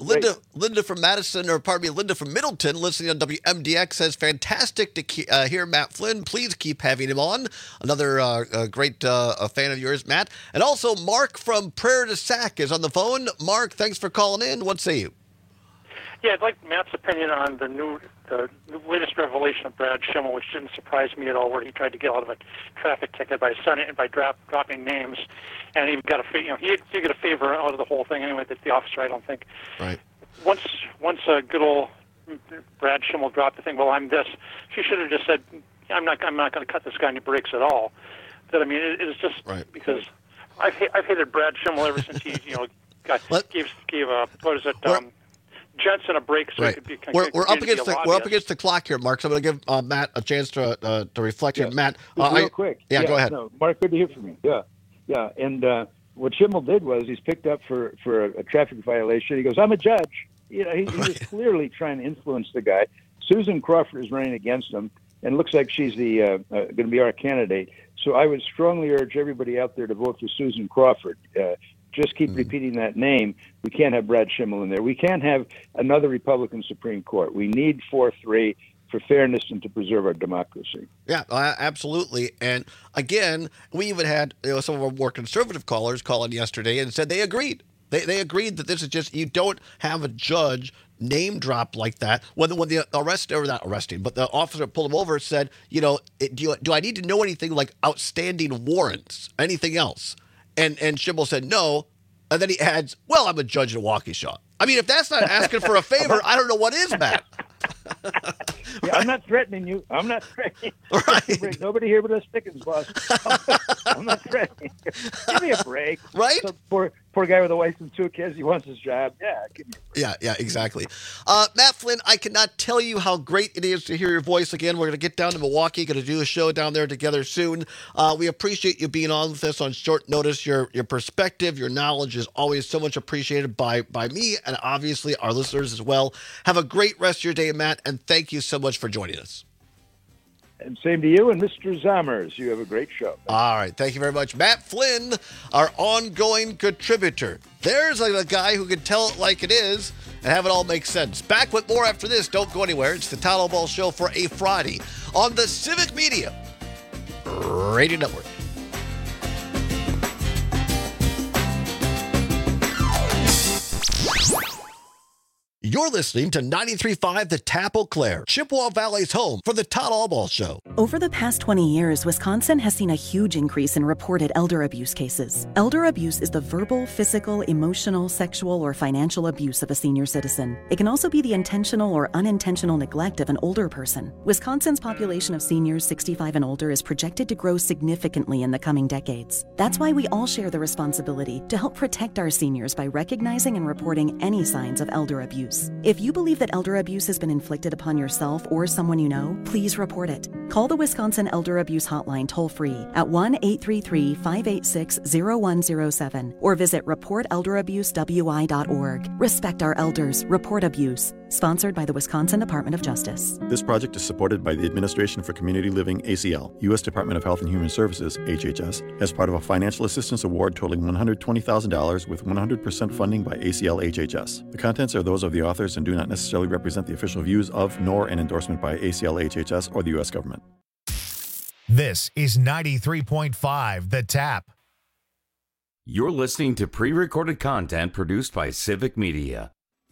Madison, or pardon me, Linda from Middleton, listening on WMDX, says, fantastic to hear Matt Flynn. Please keep having him on. Another great fan of yours, Matt. And also Mark from Prairie du Sac is on the phone. Mark, thanks for calling in. What say you? Yeah, I'd like Matt's opinion on the new the latest revelation of Brad Schimmel, which didn't surprise me at all, where he tried to get out of a traffic ticket by dropping names, and he got he got a favor out of the whole thing anyway. That the officer, I don't think. Right. Once good old Brad Schimmel dropped the thing. Well, I'm this. She should have just said, I'm not going to cut this guy any breaks at all. That it is just because I've hated Brad Schimmel ever since he gave what is it? Jensen a break so it could be. We're up against the clock here, Mark. So I'm going to give Matt a chance to reflect here. Matt, real quick. Yeah, go ahead. No, Mark, good to hear from you. Yeah. And what Schimmel did was he's picked up for a traffic violation. He goes, "I'm a judge." He was clearly trying to influence the guy. Susan Crawford is running against him, and it looks like she's the going to be our candidate. So I would strongly urge everybody out there to vote for Susan Crawford. Just keep repeating that name. We can't have Brad Schimmel in there. We can't have another Republican Supreme Court. We need 4-3 for fairness and to preserve our democracy. Yeah, absolutely. And again, we even had some of our more conservative callers call in yesterday and said they agreed. They agreed that this is just, you don't have a judge name drop like that. When the the officer pulled him over said, do I need to know anything like outstanding warrants, anything else? And Schimmel said no. And then he adds, well, I'm a judge in Waukesha. I mean, if that's not asking for a favor, I don't know what is, Matt. I'm not threatening you. I'm not threatening. Right. Nobody here but us Pickens, boss. I'm not threatening. Give me a break. Right? Some poor guy with a wife and 2 kids. He wants his job. Yeah, give me a break. Yeah, exactly. Matt Flynn, I cannot tell you how great it is to hear your voice again. We're going to get down to Milwaukee, going to do a show down there together soon. We appreciate you being on with us on short notice. Your perspective, your knowledge is always so much appreciated by me and obviously our listeners as well. Have a great rest of your day, Matt, and thank you so much for joining us. And same to you and Mr. Zammers. You have a great show. All right. Thank you very much. Matt Flynn, our ongoing contributor. There's a guy who can tell it like it is and have it all make sense. Back with more after this. Don't go anywhere. It's the Todd Ball Show for a Friday on the Civic Media Radio Network. You're listening to 93.5 The Tap Eau Claire, Chippewa Valley's home for the Todd Allball Show. Over the past 20 years, Wisconsin has seen a huge increase in reported elder abuse cases. Elder abuse is the verbal, physical, emotional, sexual, or financial abuse of a senior citizen. It can also be the intentional or unintentional neglect of an older person. Wisconsin's population of seniors 65 and older is projected to grow significantly in the coming decades. That's why we all share the responsibility to help protect our seniors by recognizing and reporting any signs of elder abuse. If you believe that elder abuse has been inflicted upon yourself or someone you know, please report it. Call the Wisconsin Elder Abuse Hotline toll-free at 1-833-586-0107 or visit reportelderabusewI.org. Respect our elders. Report abuse. Sponsored by the Wisconsin Department of Justice. This project is supported by the Administration for Community Living, ACL, U.S. Department of Health and Human Services, HHS, as part of a financial assistance award totaling $120,000 with 100% funding by ACL HHS. The contents are those of the authors and do not necessarily represent the official views of nor an endorsement by ACL HHS or the U.S. government. This is 93.5 The Tap. You're listening to pre-recorded content produced by Civic Media.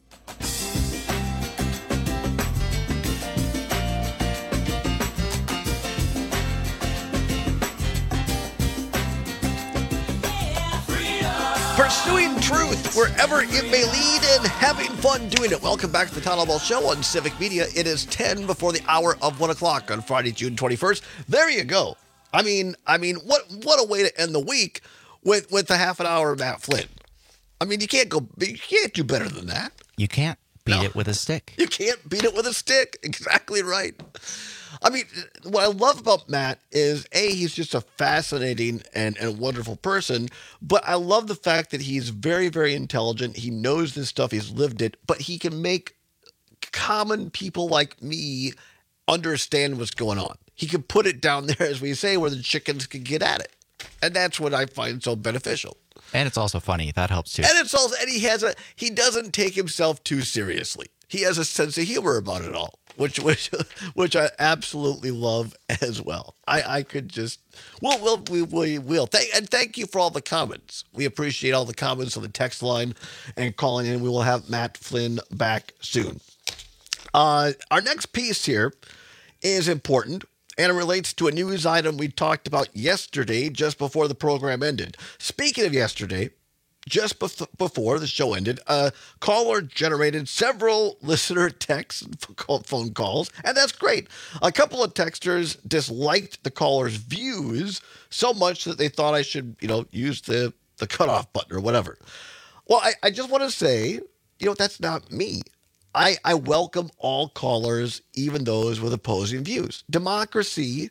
Pursuing truth wherever it may lead and having fun doing it. Welcome back to the Todd Ball Show on Civic Media. It is 10 before the hour of 1 o'clock on Friday, June 21st. There you go. I mean, what a way to end the week with a half an hour of Matt Flynn. I mean, you can't do better than that. You can't beat it with a stick. You can't beat it with a stick. Exactly right. I mean, what I love about Matt is, A, he's just a fascinating and wonderful person, but I love the fact that he's very, very intelligent. He knows this stuff. He's lived it, but he can make common people like me understand what's going on. He can put it down there, as we say, where the chickens can get at it. And that's what I find so beneficial. And it's also funny. That helps too. And it's also, and he doesn't take himself too seriously. He has a sense of humor about it all, which I absolutely love as well. I could just, we will. Thank you for all the comments. We appreciate all the comments on the text line and calling in. We will have Matt Flynn back soon. Our next piece here is important, and it relates to a news item we talked about yesterday just before the program ended. Speaking of yesterday, just before the show ended, a caller generated several listener texts and phone calls, and that's great. A couple of texters disliked the caller's views so much that they thought I should, use the cutoff button or whatever. Well, I just want to say, that's not me. I welcome all callers, even those with opposing views. Democracy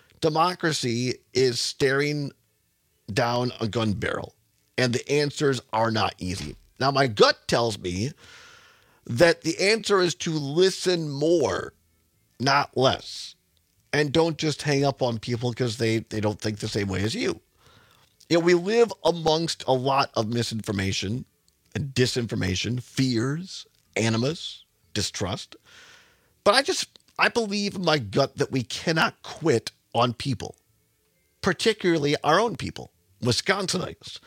is staring down a gun barrel, and the answers are not easy. Now, my gut tells me that the answer is to listen more, not less, and don't just hang up on people because they don't think the same way as you. We live amongst a lot of misinformation and disinformation, fears, animus, distrust. But I believe in my gut that we cannot quit on people, particularly our own people, Wisconsinites.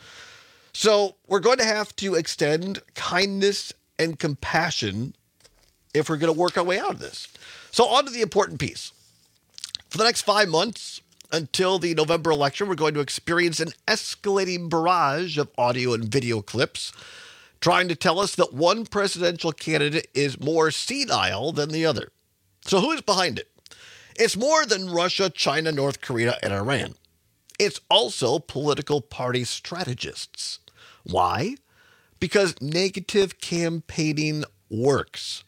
So we're going to have to extend kindness and compassion if we're going to work our way out of this. So on to the important piece. For the next 5 months, until the November election, we're going to experience an escalating barrage of audio and video clips trying to tell us that one presidential candidate is more senile than the other. So who is behind it? It's more than Russia, China, North Korea, and Iran. It's also political party strategists. Why? Because negative campaigning works.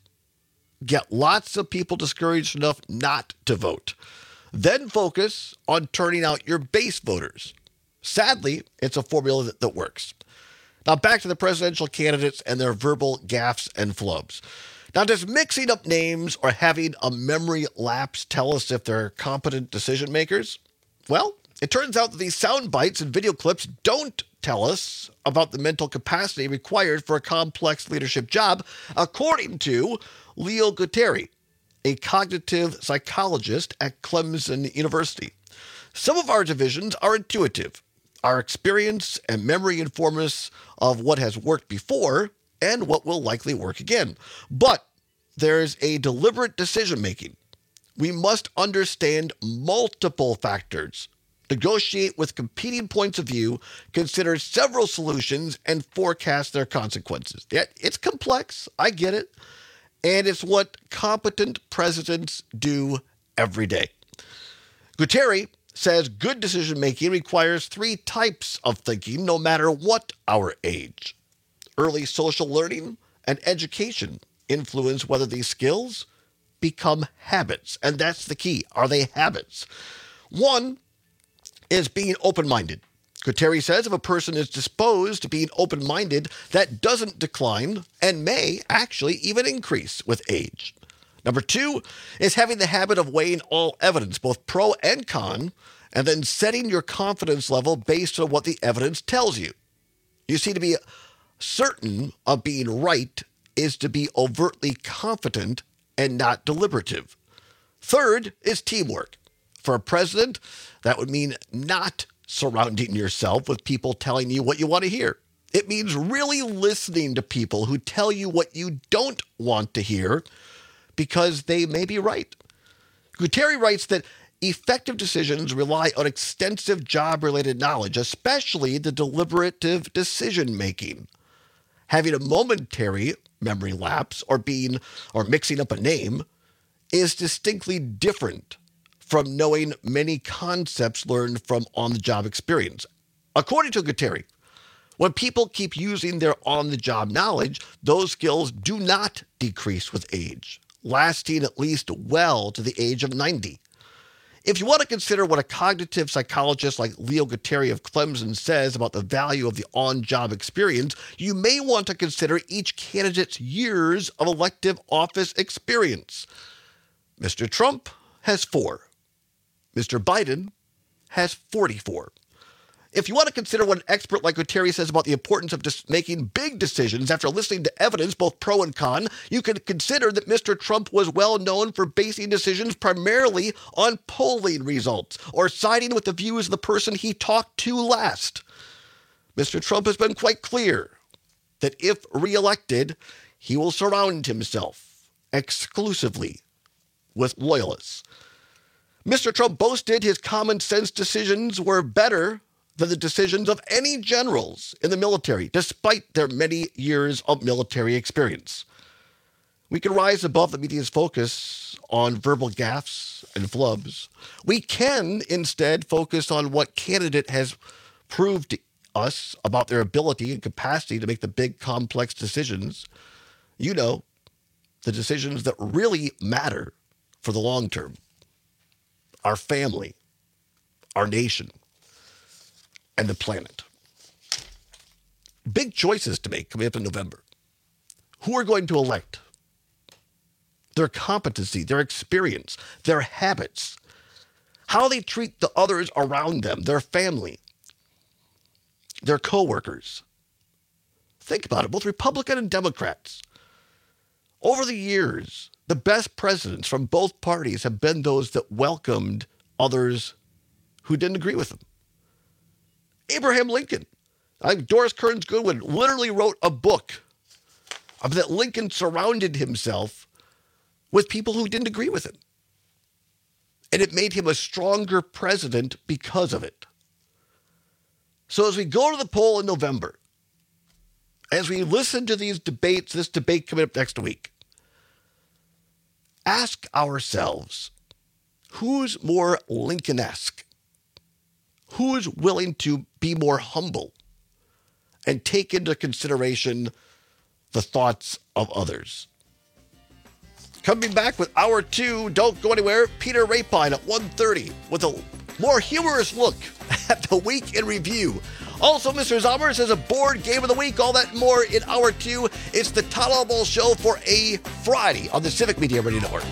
Get lots of people discouraged enough not to vote. Then focus on turning out your base voters. Sadly, it's a formula that works. Now back to the presidential candidates and their verbal gaffes and flubs. Now, does mixing up names or having a memory lapse tell us if they're competent decision makers? Well, it turns out that these sound bites and video clips don't tell us about the mental capacity required for a complex leadership job, according to Leo Guterres, a cognitive psychologist at Clemson University. Some of our divisions are intuitive. Our experience and memory inform us of what has worked before and what will likely work again. But there's a deliberate decision-making. We must understand multiple factors, negotiate with competing points of view, consider several solutions, and forecast their consequences. Yeah, it's complex. I get it. And it's what competent presidents do every day. Guterres says good decision-making requires 3 types of thinking, no matter what our age. Early social learning and education influence whether these skills become habits. And that's the key. Are they habits? One is being open-minded. Guterres says if a person is disposed to being open-minded, that doesn't decline and may actually even increase with age. Number 2 is having the habit of weighing all evidence, both pro and con, and then setting your confidence level based on what the evidence tells you. You see, to be certain of being right is to be overtly confident and not deliberative. Third is teamwork. For a president, that would mean not surrounding yourself with people telling you what you want to hear. It means really listening to people who tell you what you don't want to hear because they may be right. Guterres writes that effective decisions rely on extensive job-related knowledge, especially the deliberative decision-making. Having a momentary memory lapse or mixing up a name is distinctly different from knowing many concepts learned from on-the-job experience. According to Guterres, when people keep using their on-the-job knowledge, those skills do not decrease with age, lasting at least well to the age of 90. If you want to consider what a cognitive psychologist like Leo Guterres of Clemson says about the value of the on-job experience, you may want to consider each candidate's years of elective office experience. Mr. Trump has 4. Mr. Biden has 44. If you want to consider what an expert like Guterres says about the importance of making big decisions after listening to evidence, both pro and con, you could consider that Mr. Trump was well known for basing decisions primarily on polling results or siding with the views of the person he talked to last. Mr. Trump has been quite clear that if reelected, he will surround himself exclusively with loyalists. Mr. Trump boasted his common sense decisions were better than the decisions of any generals in the military, despite their many years of military experience. We can rise above the media's focus on verbal gaffes and flubs. We can instead focus on what candidate has proved to us about their ability and capacity to make the big, complex decisions. You know, the decisions that really matter for the long term. Our family, our nation, and the planet. Big choices to make coming up in November. Who are going to elect? Their competency, their experience, their habits, how they treat the others around them, their family, their coworkers. Think about it, both Republican and Democrats. Over the years, the best presidents from both parties have been those that welcomed others who didn't agree with them. Abraham Lincoln. Doris Kearns Goodwin literally wrote a book that Lincoln surrounded himself with people who didn't agree with him. And it made him a stronger president because of it. So as we go to the poll in November, as we listen to these debates, this debate coming up next week, ask ourselves, who's more Lincoln-esque? Who's willing to be more humble and take into consideration the thoughts of others? Coming back with Hour 2, don't go anywhere, Peter Rapine at 1:30 with a more humorous look at the week in review. Also, Mr. Zommers has a board game of the week. All that and more in Hour 2. It's the Todd Albaugh Show for a Friday on the Civic Media Radio Network.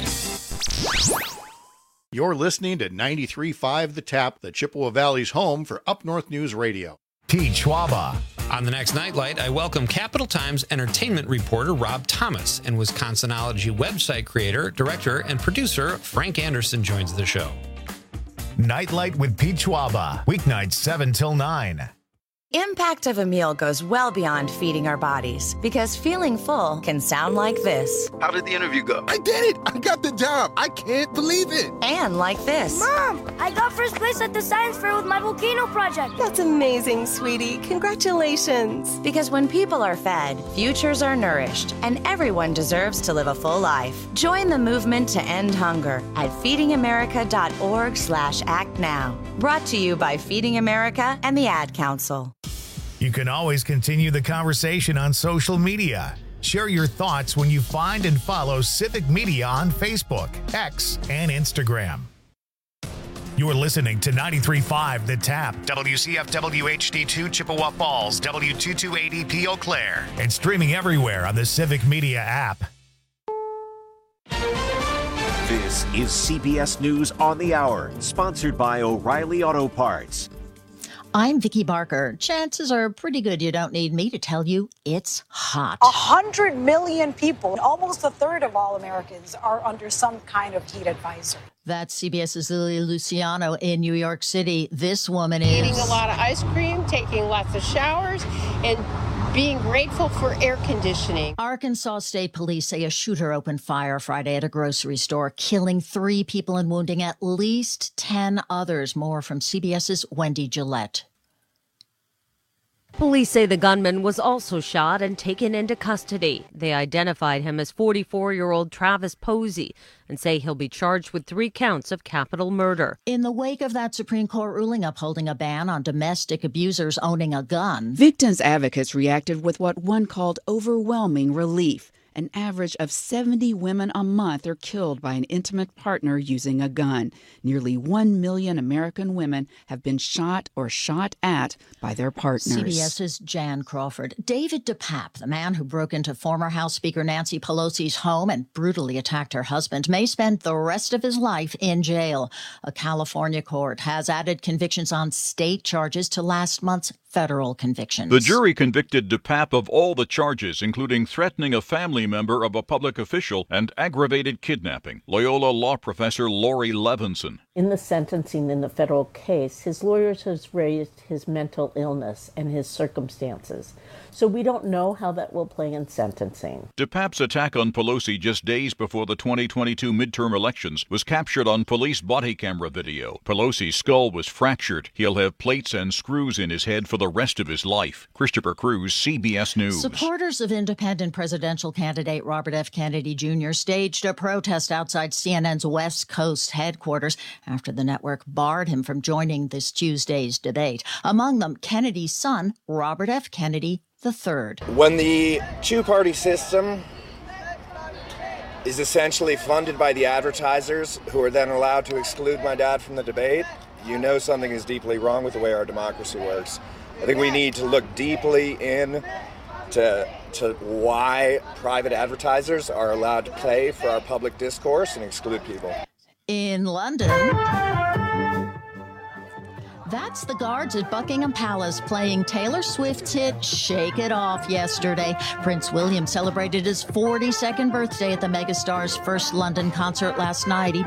You're listening to 93.5 The Tap, the Chippewa Valley's home for Up North News Radio. Pete Schwaba. On the next Nightlight, I welcome Capital Times entertainment reporter Rob Thomas and Wisconsinology website creator, director, and producer Frank Anderson joins the show. Nightlight with Pete Schwaba, weeknights 7 till 9. Impact of a meal goes well beyond feeding our bodies, because feeling full can sound like this. How did the interview go? I did it! I got the job! I can't believe it! And like this. Mom, I got first place at the science fair with my volcano project. That's amazing, sweetie. Congratulations. Because when people are fed, futures are nourished, and everyone deserves to live a full life. Join the movement to end hunger at feedingamerica.org/act now. Brought to you by Feeding America and the Ad Council. You can always continue the conversation on social media. Share your thoughts when you find and follow Civic Media on Facebook, X, and Instagram. You're listening to 93.5 The Tap, WCFW HD2 Chippewa Falls, W228EP Eau Claire, and streaming everywhere on the Civic Media app. This is CBS News on the Hour, sponsored by O'Reilly Auto Parts. I'm Vicki Barker. Chances are pretty good you don't need me to tell you it's hot. 100 million people, almost a third of all Americans, are under some kind of heat advisory. That's CBS's Lily Luciano in New York City. This woman is eating a lot of ice cream, taking lots of showers, and being grateful for air conditioning. Arkansas State Police say a shooter opened fire Friday at a grocery store, killing 3 people and wounding at least 10 others. More from CBS's Wendy Gillette. Police say the gunman was also shot and taken into custody. They identified him as 44-year-old Travis Posey and say he'll be charged with 3 counts of capital murder. In the wake of that Supreme Court ruling upholding a ban on domestic abusers owning a gun, victims' advocates reacted with what one called overwhelming relief. An average of 70 women a month are killed by an intimate partner using a gun. Nearly 1 million American women have been shot or shot at by their partners. CBS's Jan Crawford. David DePape, the man who broke into former House Speaker Nancy Pelosi's home and brutally attacked her husband, may spend the rest of his life in jail. A California court has added convictions on state charges to last month's federal convictions. The jury convicted DePape of all the charges, including threatening a family member of a public official and aggravated kidnapping. Loyola law professor Lori Levinson. In the sentencing in the federal case, his lawyers has raised his mental illness and his circumstances. So we don't know how that will play in sentencing. DePape's attack on Pelosi just days before the 2022 midterm elections was captured on police body camera video. Pelosi's skull was fractured. He'll have plates and screws in his head for the rest of his life. Christopher Cruz, CBS News. Supporters of independent presidential candidate Robert F. Kennedy Jr. staged a protest outside CNN's West Coast headquarters after the network barred him from joining this Tuesday's debate. Among them, Kennedy's son, Robert F. Kennedy III. When the two-party system is essentially funded by the advertisers who are then allowed to exclude my dad from the debate, you know something is deeply wrong with the way our democracy works. I think we need to look deeply in to why private advertisers are allowed to pay for our public discourse and exclude people. In London, that's the Guards at Buckingham Palace playing Taylor Swift's hit Shake It Off yesterday. Prince William celebrated his 42nd birthday at the megastar's first London concert last night. He